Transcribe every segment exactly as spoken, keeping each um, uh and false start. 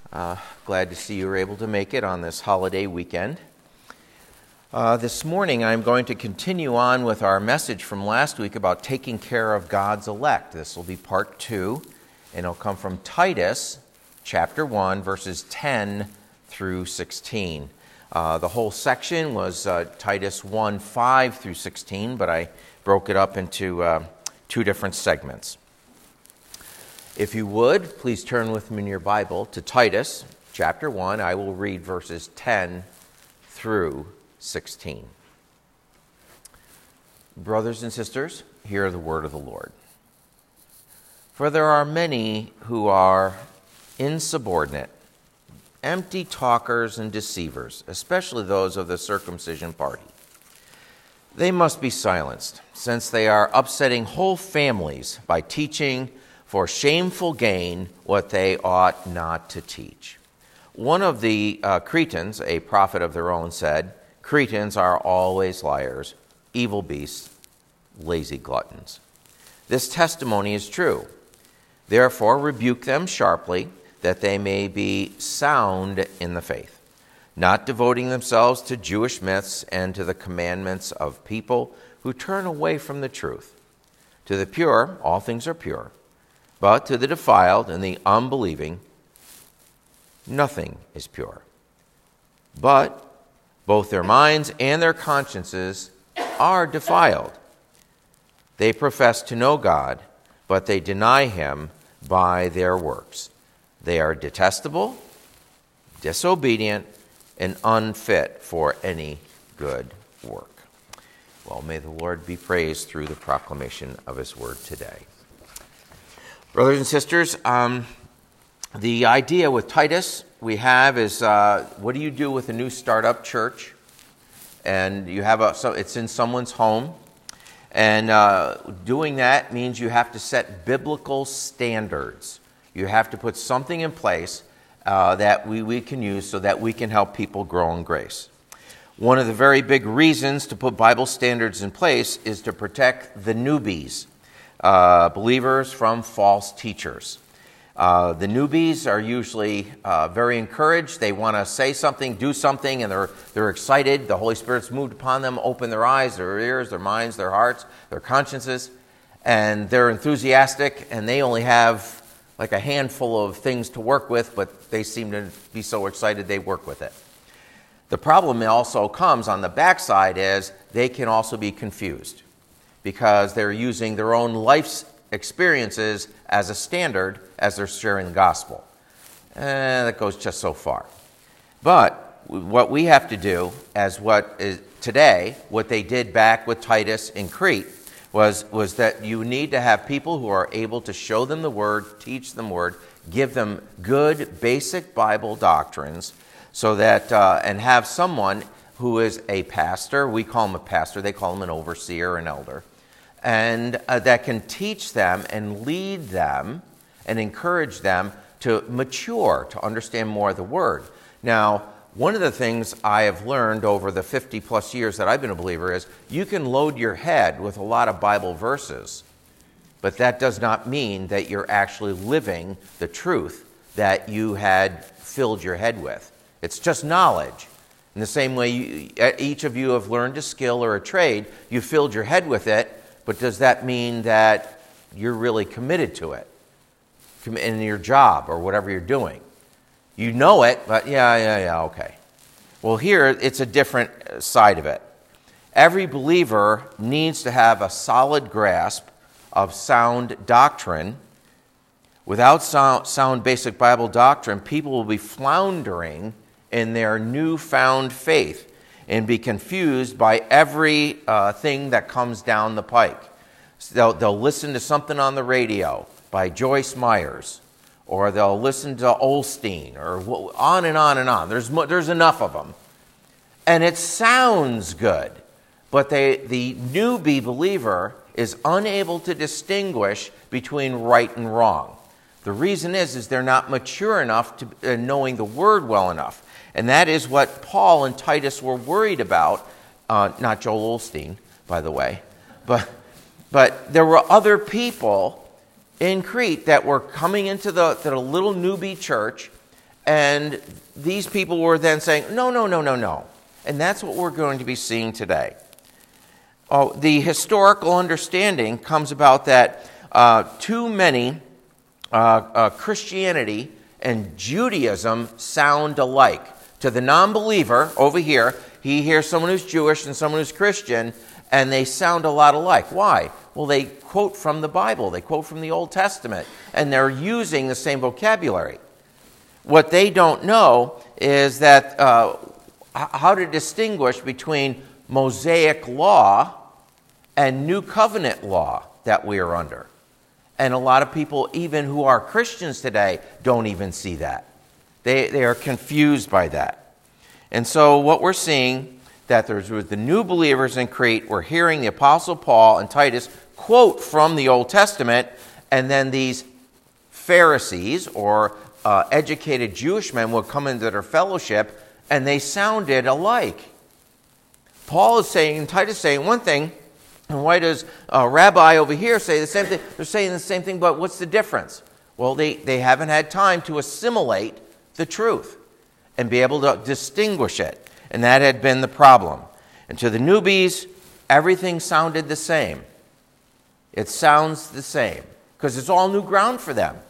Uh, glad to see you were able to make it on this holiday weekend. Uh, this morning I'm going to continue on with our message from last week about taking care of God's elect. This will be part two, and it'll come from Titus chapter one, verses ten through sixteen. Uh, the whole section was uh, Titus one, five through sixteen, but I broke it up into uh, two different segments. If you would, please turn with me in your Bible to Titus chapter one. I will read verses ten through sixteen. Brothers and sisters, hear the word of the Lord. For there are many who are insubordinate, empty talkers and deceivers, especially those of the circumcision party. They must be silenced, since they are upsetting whole families by teaching for shameful gain what they ought not to teach. One of the uh, Cretans, a prophet of their own, said, "Cretans are always liars, evil beasts, lazy gluttons." This testimony is true. Therefore, rebuke them sharply, that they may be sound in the faith, not devoting themselves to Jewish myths and to the commandments of people who turn away from the truth. To the pure, all things are pure, but to the defiled and the unbelieving, nothing is pure. But both their minds and their consciences are defiled. They profess to know God, but they deny him by their works. They are detestable, disobedient, and unfit for any good work. Well, may the Lord be praised through the proclamation of his word today. Brothers and sisters, um, the idea with Titus we have is, uh, what do you do with a new startup church? And you have a, so it's in someone's home. And uh, doing that means you have to set biblical standards. You have to put something in place uh, that we, we can use so that we can help people grow in grace. One of the very big reasons to put Bible standards in place is to protect the newbies. Uh, believers from false teachers. Uh, the newbies are usually uh, very encouraged. They want to say something, do something, and they're they're excited. The Holy Spirit's moved upon them, open their eyes, their ears, their minds, their hearts, their consciences, and they're enthusiastic, and they only have like a handful of things to work with, but they seem to be so excited they work with it. The problem also comes on the backside is they can also be confused, because they're using their own life's experiences as a standard as they're sharing the gospel. And that goes just so far. But what we have to do, as what is today, what they did back with Titus in Crete, was, was that you need to have people who are able to show them the word, teach them the word, give them good basic Bible doctrines, so that, uh, and have someone who is a pastor, we call him a pastor, they call him an overseer, an elder, and uh, that can teach them and lead them and encourage them to mature, to understand more of the Word. Now, one of the things I have learned over the fifty plus years that I've been a believer is you can load your head with a lot of Bible verses, but that does not mean that you're actually living the truth that you had filled your head with. It's just knowledge. In the same way you, each of you have learned a skill or a trade, you filled your head with it, but does that mean that you're really committed to it in your job or whatever you're doing? You know it, but yeah, yeah, yeah, okay. Well, here it's a different side of it. Every believer needs to have a solid grasp of sound doctrine. Without sound, sound basic Bible doctrine, people will be floundering in their newfound faith and be confused by every uh, thing that comes down the pike. So they'll, they'll listen to something on the radio by Joyce Myers, or they'll listen to Osteen, or on and on and on. There's there's enough of them, and it sounds good, but they, the newbie believer is unable to distinguish between right and wrong. The reason is is they're not mature enough to uh, knowing the Word well enough. And that is what Paul and Titus were worried about. Uh, not Joel Osteen, by the way. But, but there were other people in Crete that were coming into the, the little newbie church, And these people were then saying, no, no, no, no, no. And that's what we're going to be seeing today. Oh, the historical understanding comes about that uh, too many uh, uh, Christianity and Judaism sound alike. To the non-believer over here, he hears someone who's Jewish and someone who's Christian, and they sound a lot alike. Why? Well, they quote from the Bible. They quote from the Old Testament, and they're using the same vocabulary. What they don't know is that uh, how to distinguish between Mosaic law and New Covenant law that we are under. And a lot of people, even who are Christians today, don't even see that. They, they are confused by that. And so what we're seeing, that there's with the new believers in Crete, we're hearing the Apostle Paul and Titus quote from the Old Testament, and then these Pharisees or uh, educated Jewish men would come into their fellowship, and they sounded alike. Paul is saying, and Titus is saying one thing, and why does a rabbi over here say the same thing? They're saying the same thing, but what's the difference? Well, they, they haven't had time to assimilate the truth and be able to distinguish it. And that had been the problem. And to the newbies, everything sounded the same. It sounds the same because it's all new ground for them.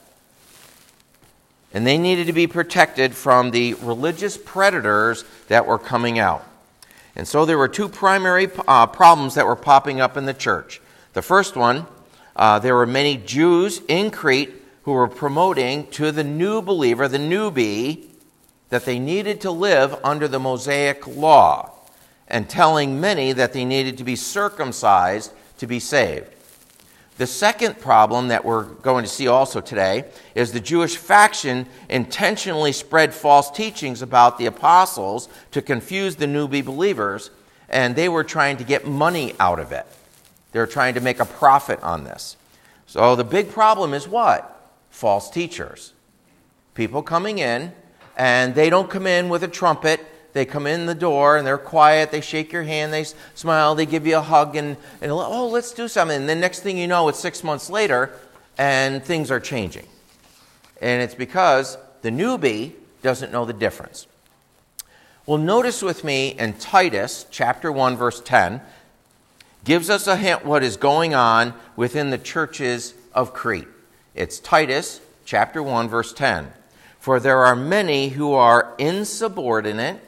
And they needed to be protected from the religious predators that were coming out. And so there were two primary uh, problems that were popping up in the church. The first one, uh, there were many Jews in Crete who were promoting to the new believer, the newbie, that they needed to live under the Mosaic law, and telling many that they needed to be circumcised to be saved. The second problem that we're going to see also today is the Jewish faction intentionally spread false teachings about the apostles to confuse the newbie believers, and they were trying to get money out of it. They were trying to make a profit on this. So the big problem is what? False teachers. People coming in, and they don't come in with a trumpet. They come in the door, and they're quiet. They shake your hand. They smile. They give you a hug, and, and oh, let's do something. And then next thing you know, it's six months later, and things are changing. And it's because the newbie doesn't know the difference. Well, notice with me in Titus chapter one, verse ten, gives us a hint what is going on within the churches of Crete. It's Titus chapter one, verse ten. For there are many who are insubordinate,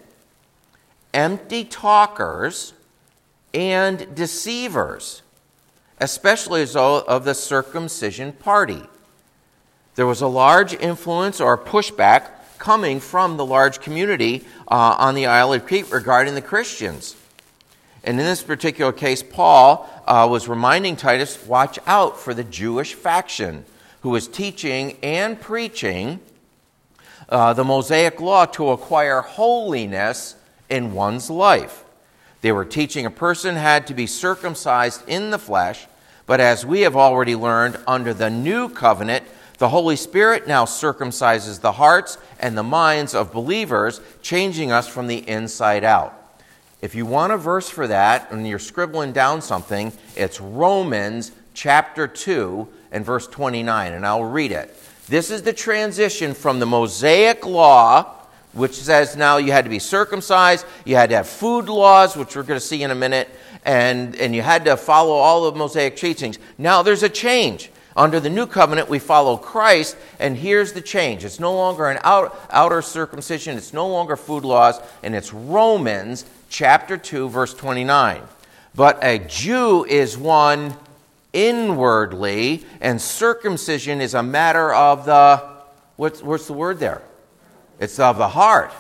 empty talkers, and deceivers, especially those of the circumcision party. There was a large influence or pushback coming from the large community uh, on the Isle of Crete regarding the Christians. And in this particular case, Paul uh, was reminding Titus, watch out for the Jewish faction who was teaching and preaching uh, the Mosaic law to acquire holiness in one's life. They were teaching a person had to be circumcised in the flesh, but as we have already learned, under the new covenant, the Holy Spirit now circumcises the hearts and the minds of believers, changing us from the inside out. If you want a verse for that, and you're scribbling down something, it's Romans chapter two and verse twenty-nine, and I'll read it. This is the transition from the Mosaic law, which says now you had to be circumcised, you had to have food laws, which we're going to see in a minute, and, and you had to follow all of Mosaic teachings. Now there's a change. Under the new covenant, we follow Christ, and here's the change. It's no longer an out, outer circumcision, it's no longer food laws, and it's Romans chapter two, verse twenty-nine. But a Jew is one inwardly, and circumcision is a matter of the, what's, what's the word there? It's of the heart.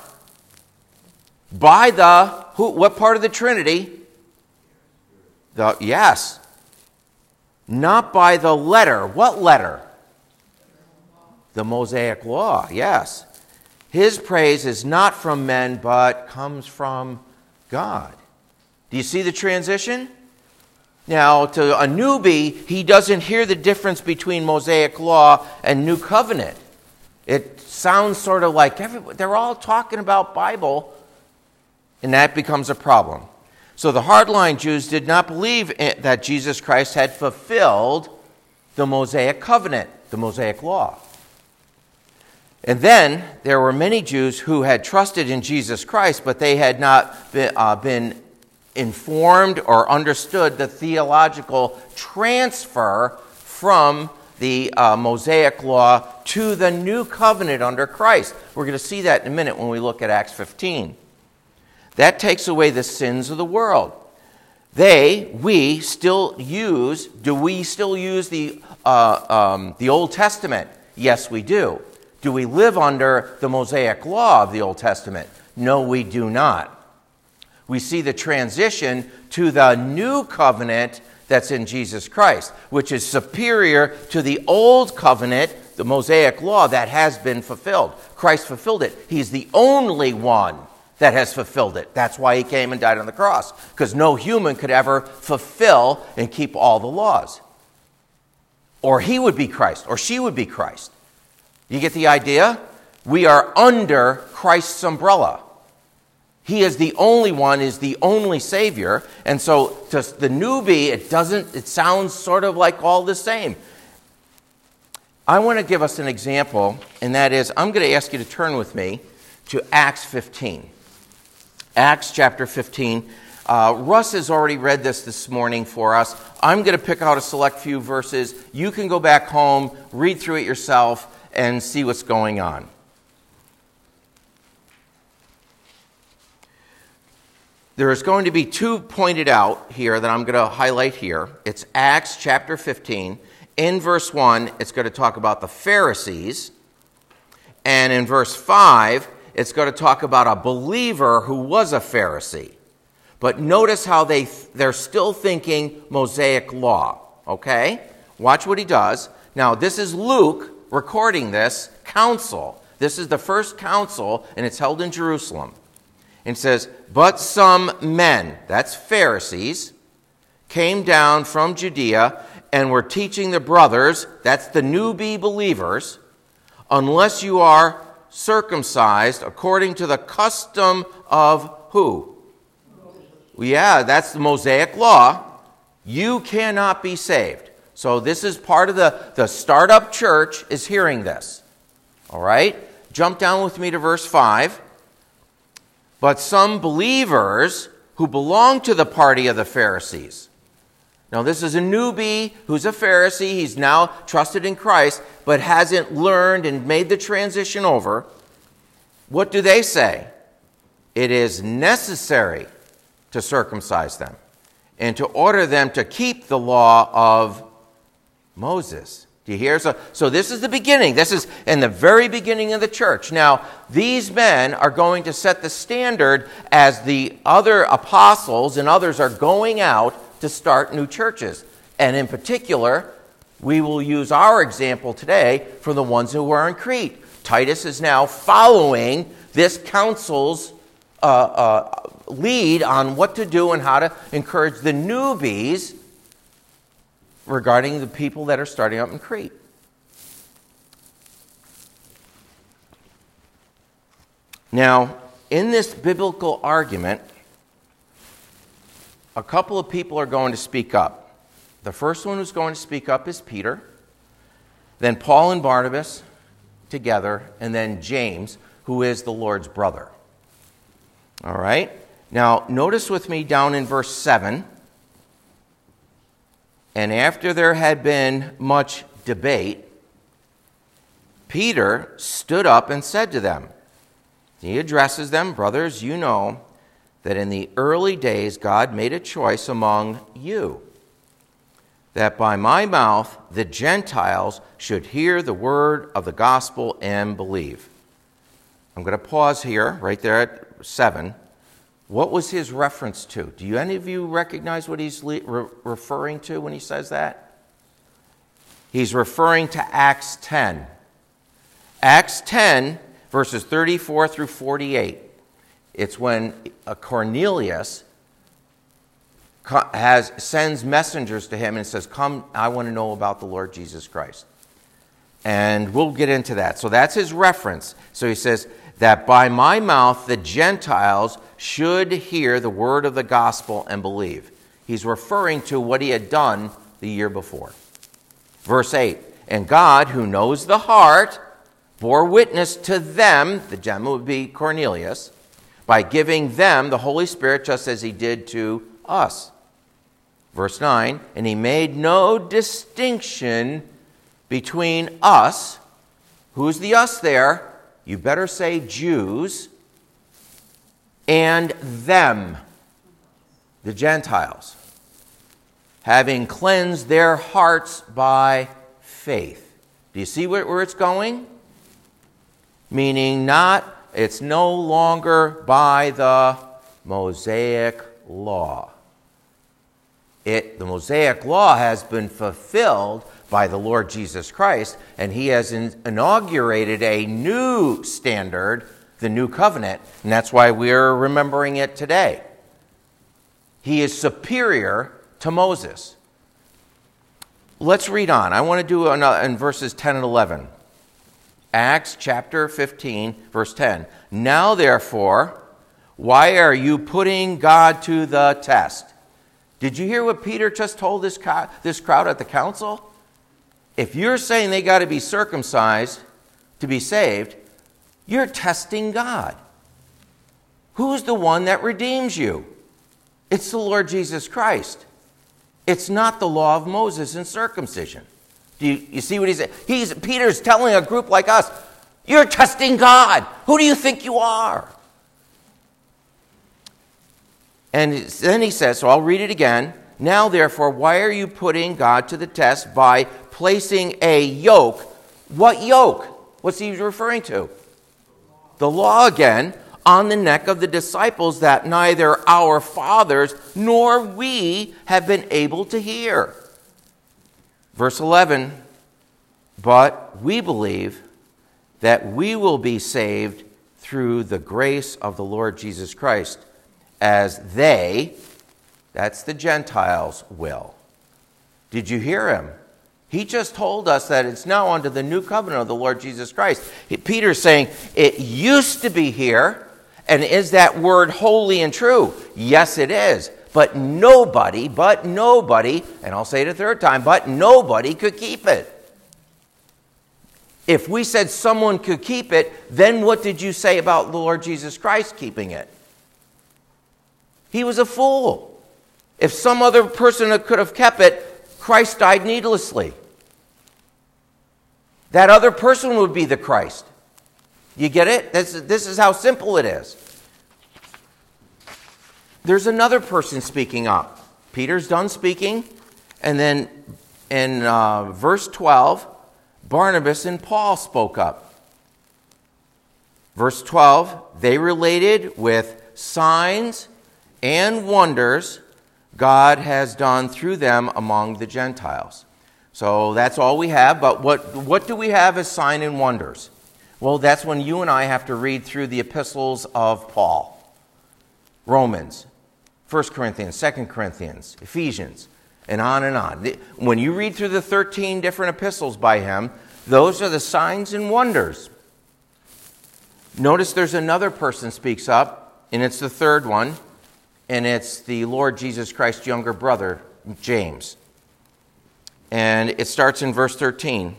By the, who? What part of the Trinity? The, yes. Not by the letter. What letter? The Mosaic law, yes. His praise is not from men, but comes from God. Do you see the transition? Now, to a newbie, he doesn't hear the difference between Mosaic law and New Covenant. It sounds sort of like every, they're all talking about Bible, and that becomes a problem. So the hardline Jews did not believe that Jesus Christ had fulfilled the Mosaic covenant, the Mosaic law. And then there were many Jews who had trusted in Jesus Christ, but they had not been, uh, been informed or understood the theological transfer from the uh, Mosaic law to the new covenant under Christ. We're going to see that in a minute when we look at Acts fifteen. That takes away the sins of the world. They, we, still use, do we still use the, uh, um, the Old Testament? Yes, we do. Do we live under the Mosaic law of the Old Testament? No, we do not. We see the transition to the new covenant that's in Jesus Christ, which is superior to the old covenant, the Mosaic law, that has been fulfilled. Christ fulfilled it. He's the only one that has fulfilled it. That's why he came and died on the cross, because no human could ever fulfill and keep all the laws. Or he would be Christ, or she would be Christ. You get the idea? We are under Christ's umbrella. He is the only one, is the only Savior. And so to the newbie, it doesn't, it sounds sort of like all the same. I want to give us an example, and that is, I'm going to ask you to turn with me to Acts fifteen. Acts chapter fifteen. Uh, Russ has already read this this morning for us. I'm going to pick out a select few verses. You can go back home, read through it yourself, and see what's going on. There is going to be two pointed out here that I'm going to highlight here. It's Acts chapter fifteen. In verse one, it's going to talk about the Pharisees. And in verse five, it's going to talk about a believer who was a Pharisee. But notice how they, they're still thinking Mosaic law. Okay? Watch what he does. Now, this is Luke recording this council. This is the first council, and it's held in Jerusalem. And it says, but some men, that's Pharisees, came down from Judea and were teaching the brothers, that's the newbie believers, unless you are circumcised according to the custom of who? Yeah, that's the Mosaic law. You cannot be saved. So this is part of the, the startup church is hearing this. All right? Jump down with me to verse five. But some believers who belong to the party of the Pharisees. Now, this is a newbie who's a Pharisee. He's now trusted in Christ, but hasn't learned and made the transition over. What do they say? It is necessary to circumcise them and to order them to keep the law of Moses. Do you hear? So, so this is the beginning. This is in the very beginning of the church. Now, these men are going to set the standard as the other apostles and others are going out to start new churches. And in particular, we will use our example today for the ones who are in Crete. Titus is now following this council's uh, uh, lead on what to do and how to encourage the newbies regarding the people that are starting up in Crete. Now, in this biblical argument, a couple of people are going to speak up. The first one who's going to speak up is Peter, then Paul and Barnabas together, and then James, who is the Lord's brother. All right? Now, notice with me down in verse seven. And after there had been much debate, Peter stood up and said to them, he addresses them, brothers, you know that in the early days God made a choice among you, that by my mouth the Gentiles should hear the word of the gospel and believe. I'm going to pause here, right there at seven. What was his reference to? Do you, any of you recognize what he's re- referring to when he says that? He's referring to Acts ten. Acts ten, verses thirty-four through forty-eight. It's when Cornelius has sends messengers to him and says, come, I want to know about the Lord Jesus Christ. And we'll get into that. So that's his reference. So he says, that by my mouth the Gentiles should hear the word of the gospel and believe. He's referring to what he had done the year before. Verse eight, and God, who knows the heart, bore witness to them, the them would be Cornelius, by giving them the Holy Spirit just as he did to us. Verse nine, and he made no distinction between us. Who's the us there? You better say Jews. And them, the Gentiles, having cleansed their hearts by faith. Do you see where, where it's going? Meaning not, it's no longer by the Mosaic law. It, the Mosaic law has been fulfilled by the Lord Jesus Christ, and he has in, inaugurated a new standard, the new covenant, and that's why we're remembering it today. He is superior to Moses. Let's read on. I want to do another, in verses ten and eleven. Acts chapter fifteen, verse ten. Now therefore, why are you putting God to the test? Did you hear what Peter just told this, co- this crowd at the council? If you're saying they got to be circumcised to be saved, you're testing God. Who's the one that redeems you? It's the Lord Jesus Christ. It's not the law of Moses and circumcision. Do you, you see what he's saying? He's, Peter's telling a group like us, you're testing God. Who do you think you are? And then he says, so I'll read it again. Now, therefore, why are you putting God to the test by placing a yoke? What yoke? What's he referring to? The law again, on the neck of the disciples that neither our fathers nor we have been able to hear. Verse eleven, but we believe that we will be saved through the grace of the Lord Jesus Christ, as they, that's the Gentiles, will. Did you hear him? He just told us that it's now under the new covenant of the Lord Jesus Christ. Peter's saying, it used to be here, and is that word holy and true? Yes, it is. But nobody, but nobody, and I'll say it a third time, but nobody could keep it. If we said someone could keep it, then what did you say about the Lord Jesus Christ keeping it? He was a fool. If some other person could have kept it, Christ died needlessly. That other person would be the Christ. You get it? This, this is how simple it is. There's another person speaking up. Peter's done speaking, and then in uh, verse twelve, Barnabas and Paul spoke up. Verse twelve, they related with signs and wonders God has done through them among the Gentiles. So that's all we have, but what, what do we have as sign and wonders? Well, that's when you and I have to read through the epistles of Paul. Romans, First Corinthians, Second Corinthians, Ephesians, and on and on. When you read through the thirteen different epistles by him, those are the signs and wonders. Notice there's another person speaks up, and it's the third one, and it's the Lord Jesus Christ's younger brother, James. And it starts in verse thirteen.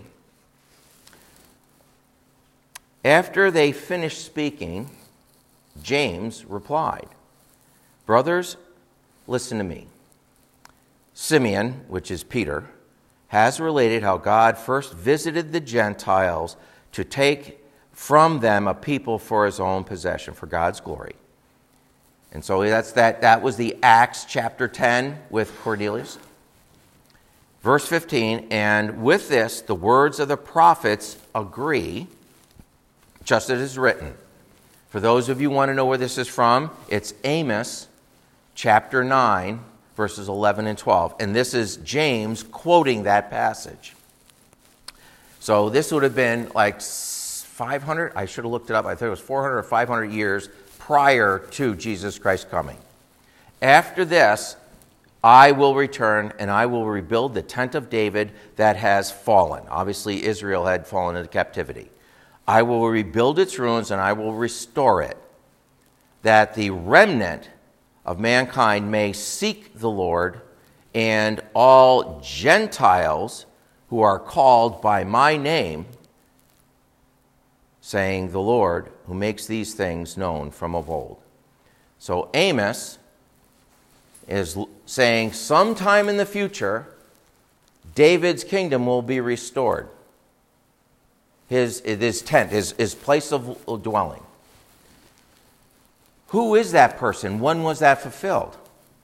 After they finished speaking, James replied, brothers, listen to me. Simeon, which is Peter, has related how God first visited the Gentiles to take from them a people for his own possession, for God's glory. And so that's that. That was the Acts chapter ten with Cornelius. Verse fifteen, and with this, the words of the prophets agree, just as it is written. For those of you who want to know where this is from, it's Amos chapter nine, verses eleven and twelve. And this is James quoting that passage. So this would have been like five hundred, I should have looked it up, I think it was four hundred or five hundred years prior to Jesus Christ coming. After this, I will return and I will rebuild the tent of David that has fallen. Obviously, Israel had fallen into captivity. I will rebuild its ruins and I will restore it, that the remnant of mankind may seek the Lord, and all Gentiles who are called by my name saying, the Lord who makes these things known from of old. So Amos is saying sometime in the future, David's kingdom will be restored. His, his tent, his, his place of dwelling. Who is that person? When was that fulfilled?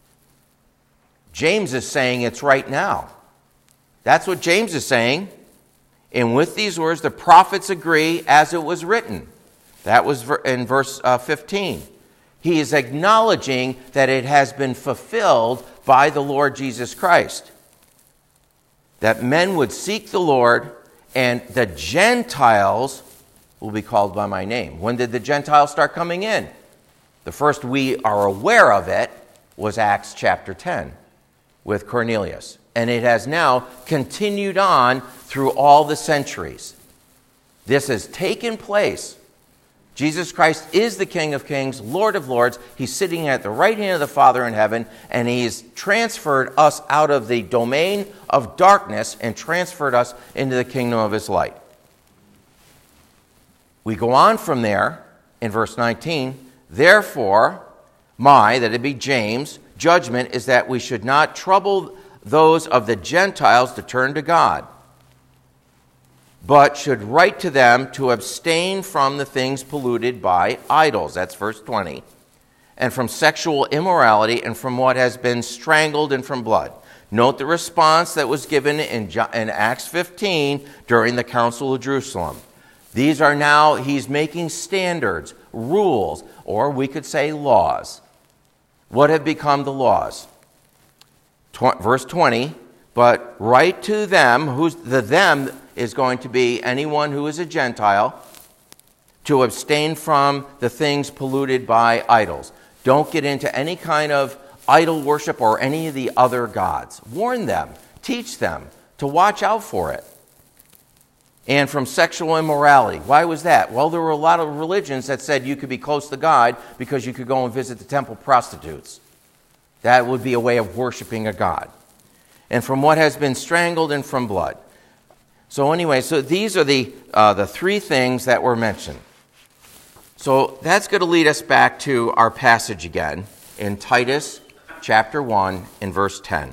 James is saying it's right now. That's what James is saying. And with these words, the prophets agree as it was written. That was in verse fifteen. He is acknowledging that it has been fulfilled by the Lord Jesus Christ. That men would seek the Lord and the Gentiles will be called by my name. When did the Gentiles start coming in? The first we are aware of it was Acts chapter ten with Cornelius. And it has now continued on through all the centuries. This has taken place. Jesus Christ is the King of Kings, Lord of Lords. He's sitting at the right hand of the Father in heaven, and he's transferred us out of the domain of darkness and transferred us into the kingdom of his light. We go on from there in verse nineteen. Therefore, my, that it be James, judgment is that we should not trouble those of the Gentiles to turn to God, but should write to them to abstain from the things polluted by idols. That's verse twenty. And from sexual immorality and from what has been strangled and from blood. Note the response that was given in, in Acts fifteen during the Council of Jerusalem. These are now, he's making standards, rules, or we could say laws. What have become the laws? Tw- verse twenty, but write to them, who's the them is going to be anyone who is a Gentile, to abstain from the things polluted by idols. Don't get into any kind of idol worship or any of the other gods. Warn them, teach them to watch out for it. And from sexual immorality. Why was that? Well, there were a lot of religions that said you could be close to God because you could go and visit the temple prostitutes. That would be a way of worshiping a god. And from what has been strangled and from blood. So anyway, so these are the uh, the three things that were mentioned. So that's going to lead us back to our passage again in Titus chapter one in verse ten.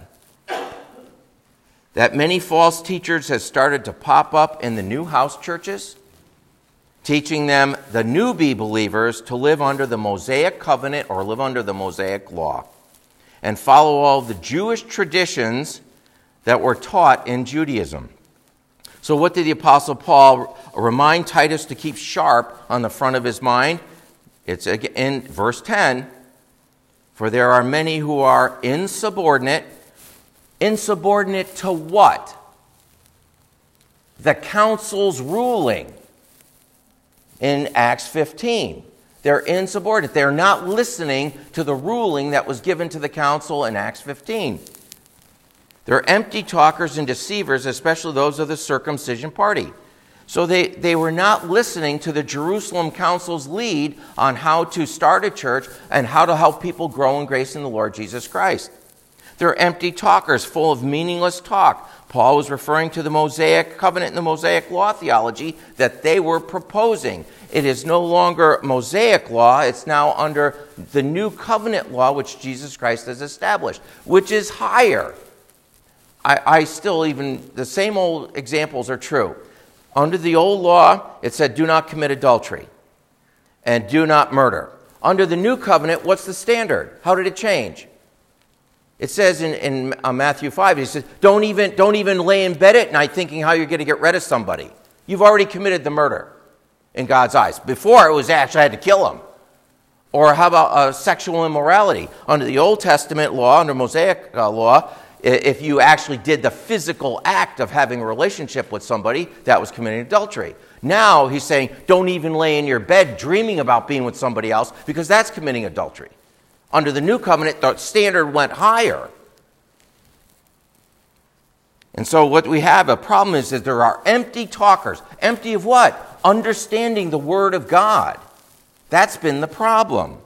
That many false teachers have started to pop up in the new house churches, teaching them, the newbie believers, to live under the Mosaic covenant or live under the Mosaic law and follow all the Jewish traditions that were taught in Judaism. So what did the Apostle Paul remind Titus to keep sharp on the front of his mind? It's in verse ten, for there are many who are insubordinate. Insubordinate to what? The council's ruling in Acts fifteen. They're insubordinate. They're not listening to the ruling that was given to the council in Acts fifteen. They're empty talkers and deceivers, especially those of the circumcision party. So they, they were not listening to the Jerusalem council's lead on how to start a church and how to help people grow in grace in the Lord Jesus Christ. They're empty talkers, full of meaningless talk. Paul was referring to the Mosaic covenant and the Mosaic law theology that they were proposing. It is no longer Mosaic law. It's now under the new covenant law, which Jesus Christ has established, which is higher. I, I still even, the same old examples are true. Under the old law, it said, do not commit adultery and do not murder. Under the new covenant, what's the standard? How did it change? It says in, in uh, Matthew five, it says, don't even, don't even lay in bed at night thinking how you're going to get rid of somebody. You've already committed the murder in God's eyes. Before, it was actually I had to kill him. Or how about uh, sexual immorality? Under the Old Testament law, under Mosaic uh, law, if you actually did the physical act of having a relationship with somebody, that was committing adultery. Now he's saying, don't even lay in your bed dreaming about being with somebody else because that's committing adultery. Under the new covenant, the standard went higher. And so what we have, a problem is that there are empty talkers. Empty of what? Understanding the Word of God. That's been the problem.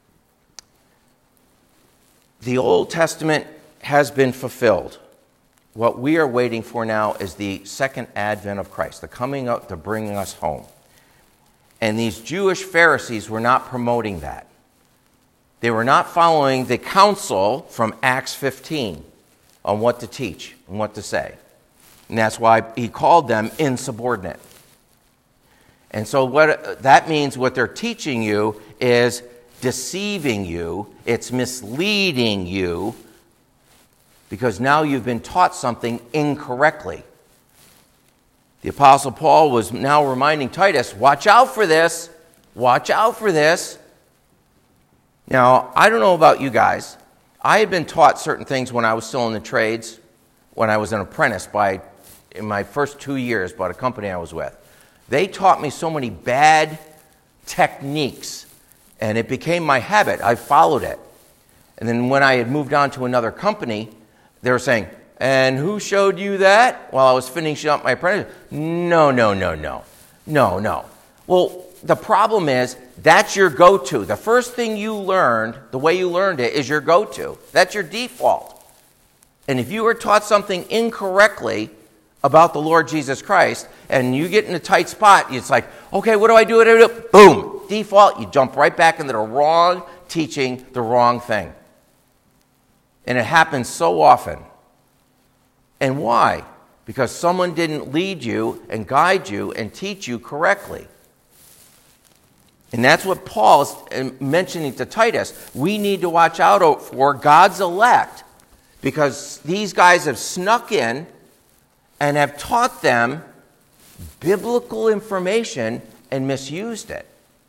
The Old Testament has been fulfilled. what we are waiting for now is the second advent of Christ, the coming up to bring us home. And these Jewish Pharisees were not promoting that. They were not following the counsel from Acts fifteen on what to teach and what to say. And that's why he called them insubordinate. And so what that means, what they're teaching you is deceiving you. It's misleading you because now you've been taught something incorrectly. The Apostle Paul was now reminding Titus, watch out for this. Watch out for this. Now, I don't know about you guys. I had been taught certain things when I was still in the trades, when I was an apprentice by, in my first two years by the company I was with. They taught me so many bad techniques, and it became my habit. I followed it. And then when I had moved on to another company, they were saying, and who showed you that? While I was finishing up my apprenticeship. No, no, no, no. No, no. Well, the problem is, that's your go-to. The first thing you learned, the way you learned it, is your go-to. That's your default. And if you were taught something incorrectly about the Lord Jesus Christ, and you get in a tight spot, it's like, okay, what do I do? What do I do? Boom, default, you jump right back into the wrong teaching, the wrong thing. And it happens so often. And why? Because someone didn't lead you and guide you and teach you correctly. And that's what Paul is mentioning to Titus. We need to watch out for God's elect, because these guys have snuck in and have taught them biblical information and misused it.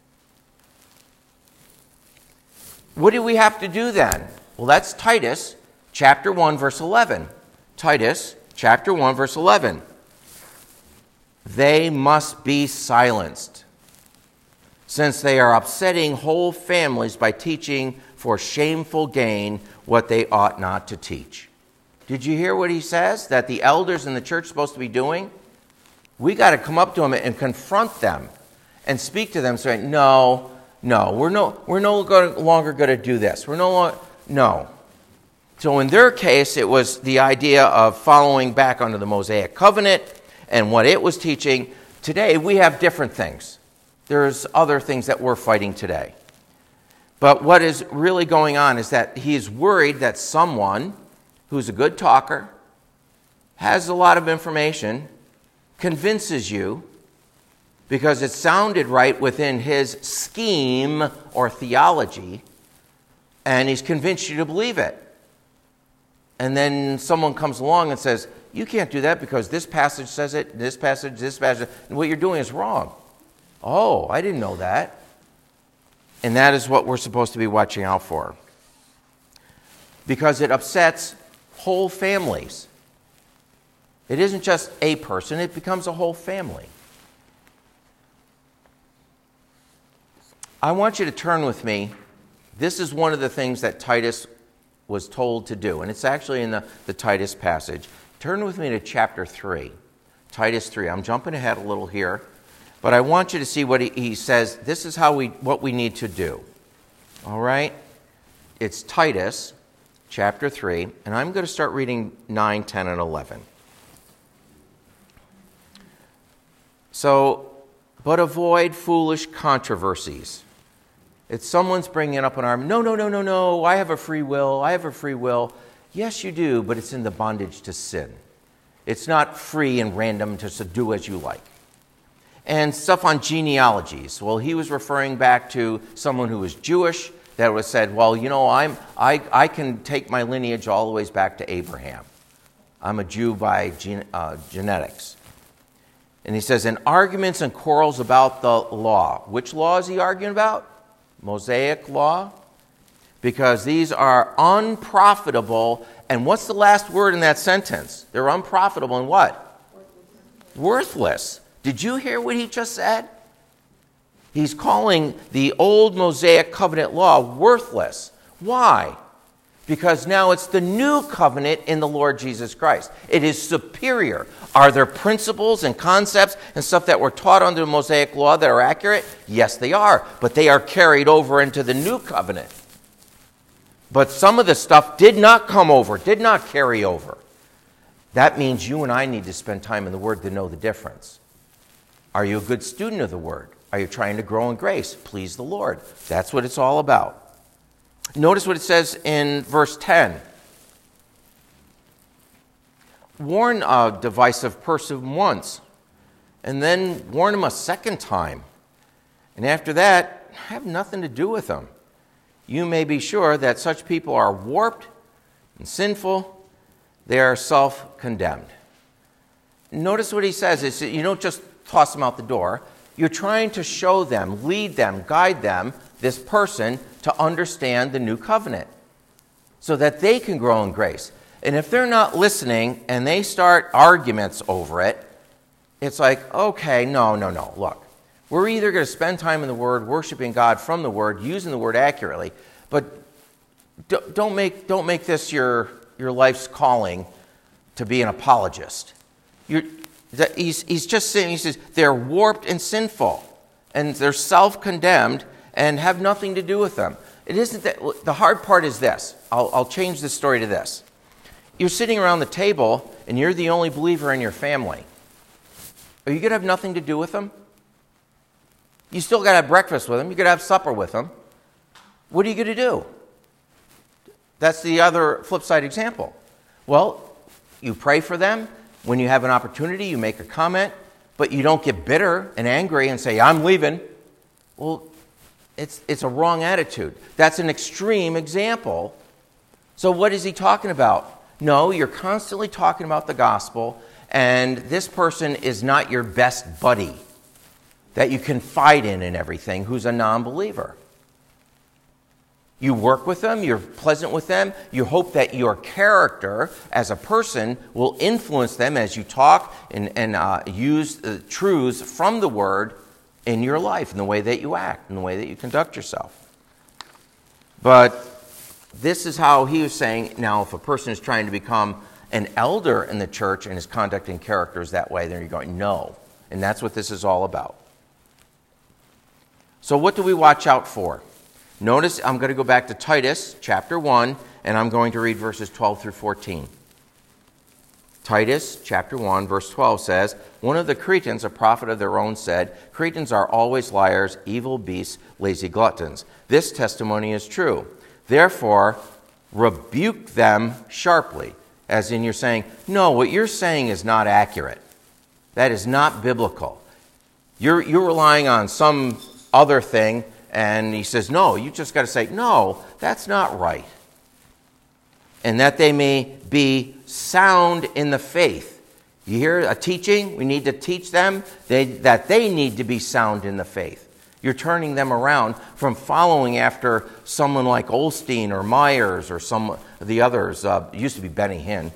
What do we have to do then? Well, that's Titus chapter one, verse eleven. Titus chapter one, verse eleven. They must be silenced, since they are upsetting whole families by teaching for shameful gain what they ought not to teach. Did you hear what he says that the elders in the church are supposed to be doing? We got to come up to them and confront them and speak to them, saying, no, no, we're no, we're no longer going to do this. We're no longer, no. So in their case, it was the idea of following back under the Mosaic covenant and what it was teaching. Today, we have different things. There's other things that we're fighting today. But what is really going on is that he is worried that someone who's a good talker, has a lot of information, convinces you because it sounded right within his scheme or theology, and he's convinced you to believe it. And then someone comes along and says, you can't do that because this passage says it, this passage, this passage, and what you're doing is wrong. Oh, I didn't know that. And that is what we're supposed to be watching out for. Because it upsets whole families. It isn't just a person, it becomes a whole family. I want you to turn with me. This is one of the things that Titus was told to do, and it's actually in the, the Titus passage. Turn with me to chapter three, Titus three. I'm jumping ahead a little here, but I want you to see what he, he says. This is how we what we need to do. All right? It's Titus chapter three, and I'm going to start reading nine, ten, and eleven. So, but avoid foolish controversies. It's someone's bringing up an arm. No, no, no, no, no. I have a free will. I have a free will. Yes, you do, but it's in the bondage to sin. It's not free and random to do as you like. And stuff on genealogies. Well, he was referring back to someone who was Jewish that was said, well, you know, I'm, I, I can take my lineage all the way back to Abraham. I'm a Jew by gen, uh, genetics. And he says, in arguments and quarrels about the law. Which law is he arguing about? Mosaic law? Because these are unprofitable. And what's the last word in that sentence? They're unprofitable and what? Worthless. Worthless. Did you hear what he just said? He's calling the old Mosaic covenant law worthless. Why? Because now it's the new covenant in the Lord Jesus Christ. It is superior. Are there principles and concepts and stuff that were taught under the Mosaic law that are accurate? Yes, they are. But they are carried over into the new covenant. But some of the stuff did not come over, did not carry over. That means you and I need to spend time in the Word to know the difference. Are you a good student of the Word? Are you trying to grow in grace? Please the Lord. That's what it's all about. Notice what it says in verse ten. Warn a divisive person once, and then warn him a second time. And after that, have nothing to do with them. You may be sure that such people are warped and sinful. They are self-condemned. Notice what he says. Is you don't just toss them out the door. You're trying to show them, lead them, guide them, this person, to understand the new covenant so that they can grow in grace. And if they're not listening and they start arguments over it, it's like, okay, no, no, no. Look, we're either going to spend time in the Word, worshiping God from the Word, using the Word accurately, but don't make, don't make this your, your life's calling to be an apologist. You're, he's, he's just saying, he says, they're warped and sinful, and they're self-condemned and have nothing to do with them. It isn't that, the hard part is this. I'll, I'll change the story to this. You're sitting around the table, and you're the only believer in your family. Are you going to have nothing to do with them? You still got to have breakfast with them. You got to have supper with them. What are you going to do? That's the other flip side example. Well, you pray for them. When you have an opportunity, you make a comment, but you don't get bitter and angry and say, I'm leaving. Well, it's, it's a wrong attitude. That's an extreme example. So what is he talking about? No, you're constantly talking about the gospel, and this person is not your best buddy that you confide in and everything who's a non-believer. You work with them, you're pleasant with them, you hope that your character as a person will influence them as you talk and, and uh, use the truths from the Word in your life, in the way that you act, in the way that you conduct yourself. But this is how he was saying, now if a person is trying to become an elder in the church and his conduct and character is that way, then you're going, no. And that's what this is all about. So what do we watch out for? Notice I'm going to go back to Titus chapter one, and I'm going to read verses twelve through fourteen. Titus chapter one, verse twelve says, one of the Cretans, a prophet of their own, said, Cretans are always liars, evil beasts, lazy gluttons. This testimony is true. Therefore, rebuke them sharply. As in you're saying, no, what you're saying is not accurate. That is not biblical. You're, you're relying on some other thing, and he says, no, you just got to say, no, that's not right. And that they may be sound in the faith. You hear a teaching? We need to teach them they, that they need to be sound in the faith. You're turning them around from following after someone like Osteen or Myers or some of the others. Uh, it used to be Benny Hinn.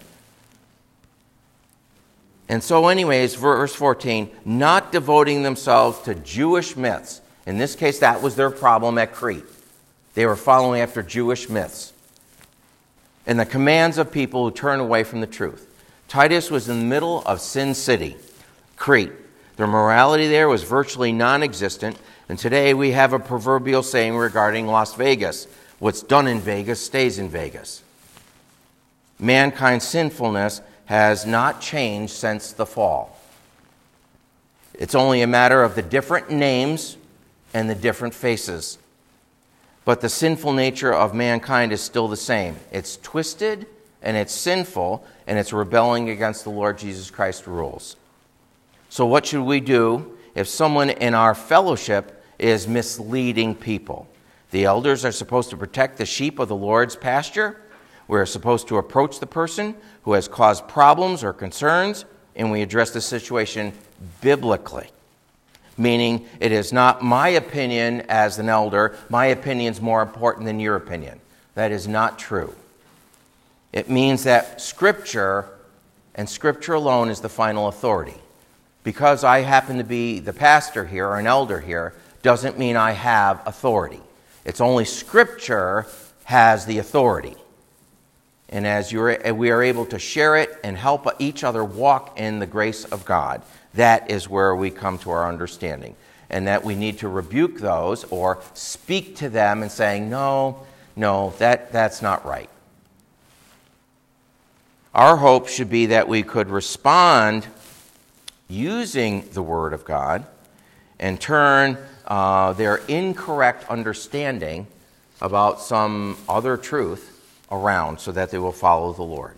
And so anyways, verse fourteen, not devoting themselves to Jewish myths. In this case, that was their problem at Crete. They were following after Jewish myths and the commands of people who turn away from the truth. Titus was in the middle of Sin City, Crete. Their morality there was virtually non-existent. And today we have a proverbial saying regarding Las Vegas. What's done in Vegas stays in Vegas. Mankind's sinfulness has not changed since the fall. It's only a matter of the different names and the different faces. But the sinful nature of mankind is still the same. It's twisted and it's sinful and it's rebelling against the Lord Jesus Christ's rules. So what should we do if someone in our fellowship is misleading people? The elders are supposed to protect the sheep of the Lord's pasture. We're supposed to approach the person who has caused problems or concerns, and we address the situation biblically. Meaning, it is not my opinion as an elder, my opinion is more important than your opinion. That is not true. It means that Scripture, and Scripture alone, is the final authority. Because I happen to be the pastor here or an elder here, doesn't mean I have authority. It's only Scripture has the authority. And as you're, we are able to share it and help each other walk in the grace of God, that is where we come to our understanding. And that we need to rebuke those or speak to them and saying, no, no, that, that's not right. Our hope should be that we could respond using the Word of God and turn uh, their incorrect understanding about some other truth around so that they will follow the Lord.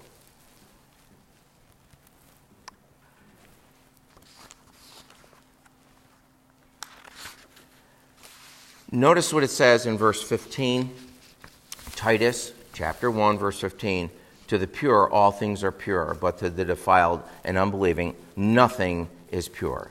Notice what it says in verse fifteen, Titus chapter one, verse fifteen. To the pure, all things are pure, but to the defiled and unbelieving, nothing is pure.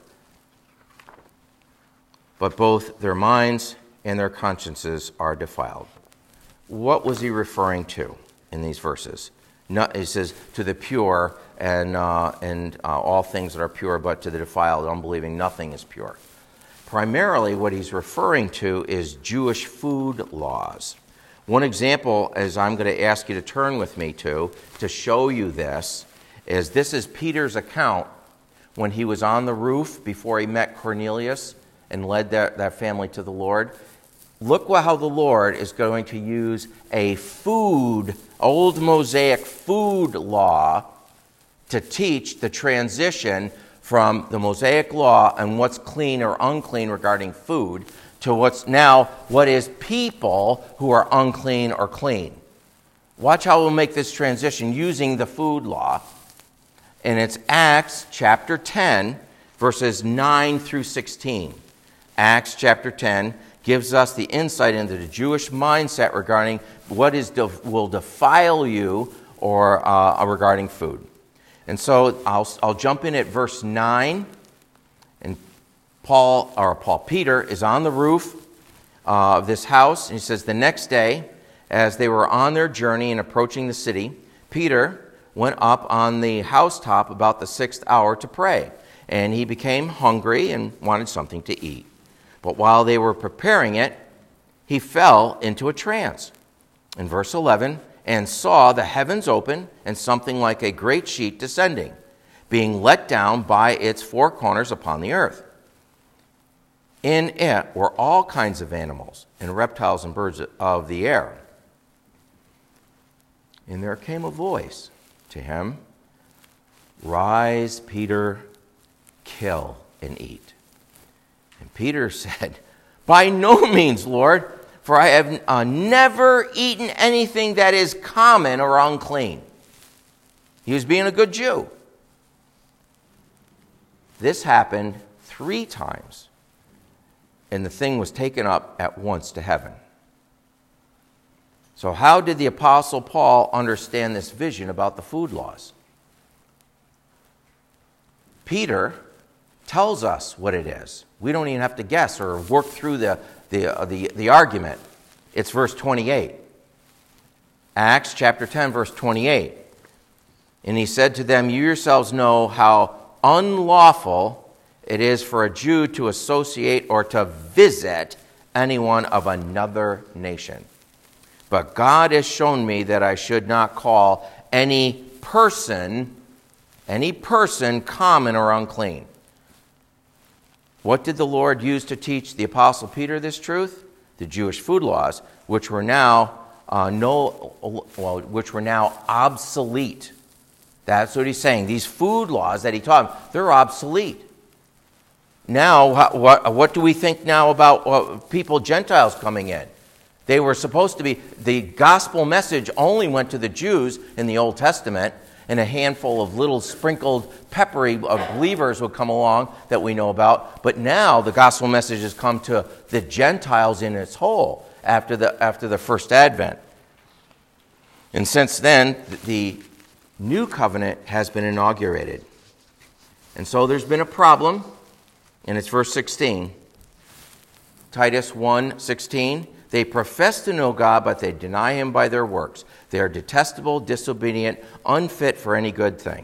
But both their minds and their consciences are defiled. What was he referring to in these verses? Not, he says, to the pure and, uh, and uh, all things that are pure, but to the defiled and unbelieving, nothing is pure. Primarily, what he's referring to is Jewish food laws. One example, as I'm going to ask you to turn with me to, to show you this, is this is Peter's account when he was on the roof before he met Cornelius and led that, that family to the Lord. Look how the Lord is going to use a food, old Mosaic food law to teach the transition from the Mosaic law and what's clean or unclean regarding food to what's now what is people who are unclean or clean. Watch how we'll make this transition using the food law. And it's Acts chapter ten, verses nine through sixteen. Acts chapter ten gives us the insight into the Jewish mindset regarding what is def- will defile you or uh, regarding food. And so I'll, I'll jump in at verse nine. And Paul, or Paul Peter, is on the roof uh, of this house. And he says, the next day, as they were on their journey and approaching the city, Peter went up on the housetop about the sixth hour to pray. And he became hungry and wanted something to eat. But while they were preparing it, he fell into a trance. In verse eleven, and saw the heavens open and something like a great sheet descending, being let down by its four corners upon the earth. In it were all kinds of animals and reptiles and birds of the air. And there came a voice to him, rise, Peter, kill and eat. And Peter said, by no means, Lord, for I have uh, never eaten anything that is common or unclean. He was being a good Jew. This happened three times, and the thing was taken up at once to heaven. So how did the Apostle Paul understand this vision about the food laws? Peter tells us what it is. We don't even have to guess or work through the, the, uh, the, the argument. It's verse twenty-eight. Acts chapter ten, verse twenty-eight. And he said to them, you yourselves know how unlawful it is for a Jew to associate or to visit anyone of another nation. But God has shown me that I should not call any person, any person common or unclean. What did the Lord use to teach the Apostle Peter this truth? The Jewish food laws, which were now uh, no, well, which were now obsolete. That's what he's saying. These food laws that he taught, they're obsolete. Now, what, what do we think now about uh, people, Gentiles coming in? They were supposed to be, the gospel message only went to the Jews in the Old Testament, and a handful of little sprinkled peppery of believers would come along that we know about. But now the gospel message has come to the Gentiles in its whole after the, after the first advent. And since then, the new covenant has been inaugurated. And so there's been a problem, and it's verse sixteen. Titus one sixteen. They profess to know God, but they deny him by their works. They are detestable, disobedient, unfit for any good thing.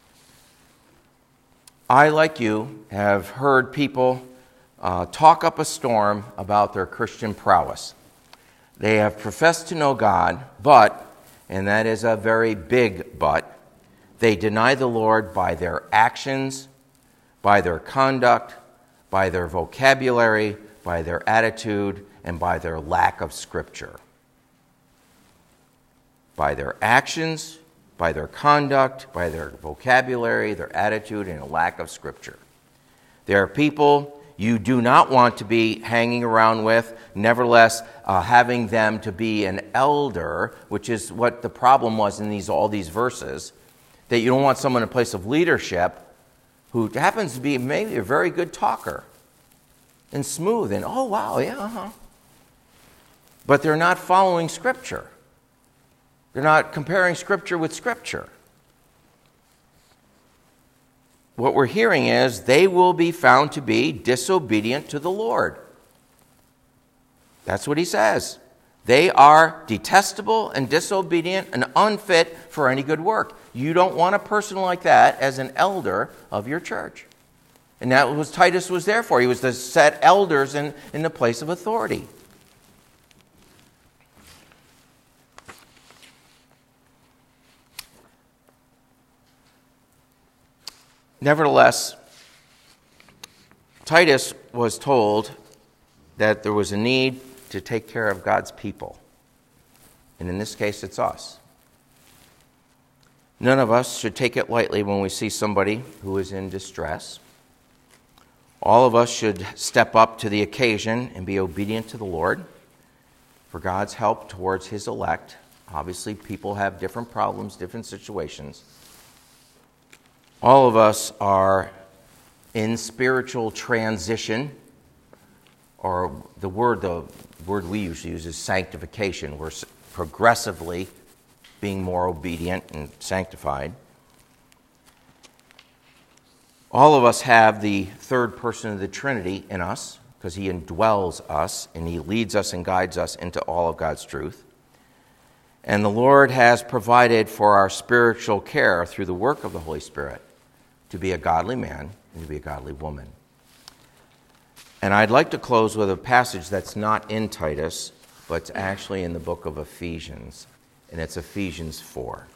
I, like you, have heard people uh, talk up a storm about their Christian prowess. They have professed to know God, but, and that is a very big but, they deny the Lord by their actions, by their conduct, by their vocabulary, by their attitude, and by their lack of Scripture. By their actions, by their conduct, by their vocabulary, their attitude, and a lack of Scripture. There are people you do not want to be hanging around with, nevertheless uh, having them to be an elder, which is what the problem was in these all these verses, that you don't want someone in a place of leadership who happens to be maybe a very good talker and smooth and, oh, wow, yeah, uh-huh. But they're not following Scripture. They're not comparing Scripture with Scripture. What we're hearing is they will be found to be disobedient to the Lord. That's what he says. They are detestable and disobedient and unfit for any good work. You don't want a person like that as an elder of your church. And that was Titus was there for. He was to set elders in, in the place of authority. Nevertheless, Titus was told that there was a need to take care of God's people. And in this case, it's us. None of us should take it lightly when we see somebody who is in distress. All of us should step up to the occasion and be obedient to the Lord for God's help towards his elect. Obviously, people have different problems, different situations. All of us are in spiritual transition, or the word the word we usually use is sanctification. We're progressively being more obedient and sanctified. All of us have the third person of the Trinity in us, because he indwells us and he leads us and guides us into all of God's truth. And the Lord has provided for our spiritual care through the work of the Holy Spirit to be a godly man and to be a godly woman. And I'd like to close with a passage that's not in Titus, but it's actually in the book of Ephesians, and it's Ephesians four.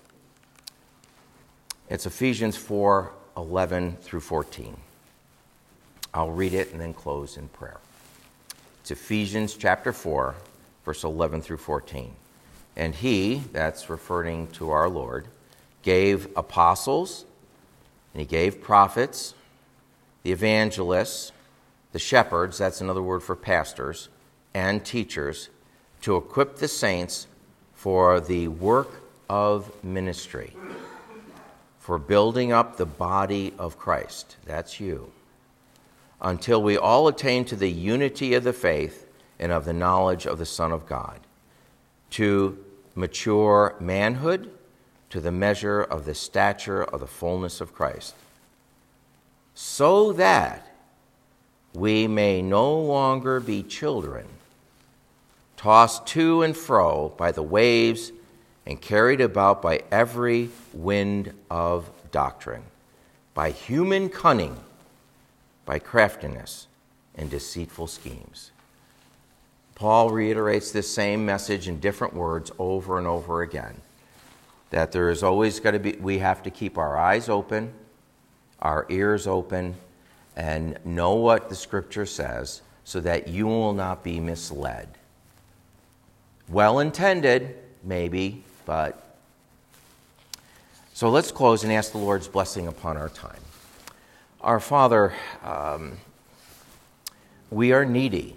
It's Ephesians four, eleven through fourteen. I'll read it and then close in prayer. It's Ephesians chapter four, verse eleven through fourteen. And he, that's referring to our Lord, gave apostles, and he gave prophets, the evangelists, the shepherds, that's another word for pastors, and teachers, to equip the saints for the work of ministry, for building up the body of Christ, that's you, until we all attain to the unity of the faith and of the knowledge of the Son of God, to mature manhood, to the measure of the stature of the fullness of Christ, so that we may no longer be children, tossed to and fro by the waves and carried about by every wind of doctrine, by human cunning, by craftiness and deceitful schemes. Paul reiterates this same message in different words over and over again, that there is always going to be, we have to keep our eyes open, our ears open, and know what the Scripture says so that you will not be misled. Well-intended, maybe, but... So let's close and ask the Lord's blessing upon our time. Our Father, um, we are needy.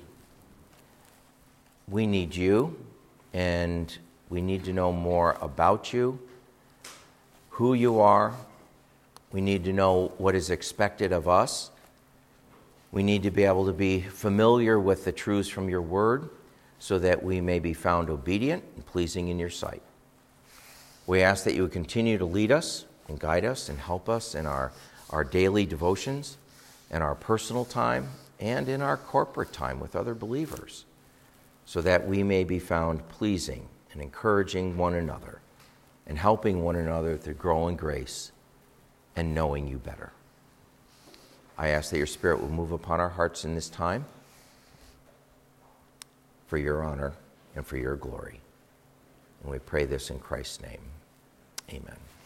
We need you, and we need to know more about you, who you are. We need to know what is expected of us. We need to be able to be familiar with the truths from your word so that we may be found obedient and pleasing in your sight. We ask that you would continue to lead us and guide us and help us in our, our daily devotions, in our personal time, and in our corporate time with other believers, so that we may be found pleasing and encouraging one another and helping one another to grow in grace and knowing you better. I ask that your Spirit will move upon our hearts in this time for your honor and for your glory. And we pray this in Christ's name. Amen.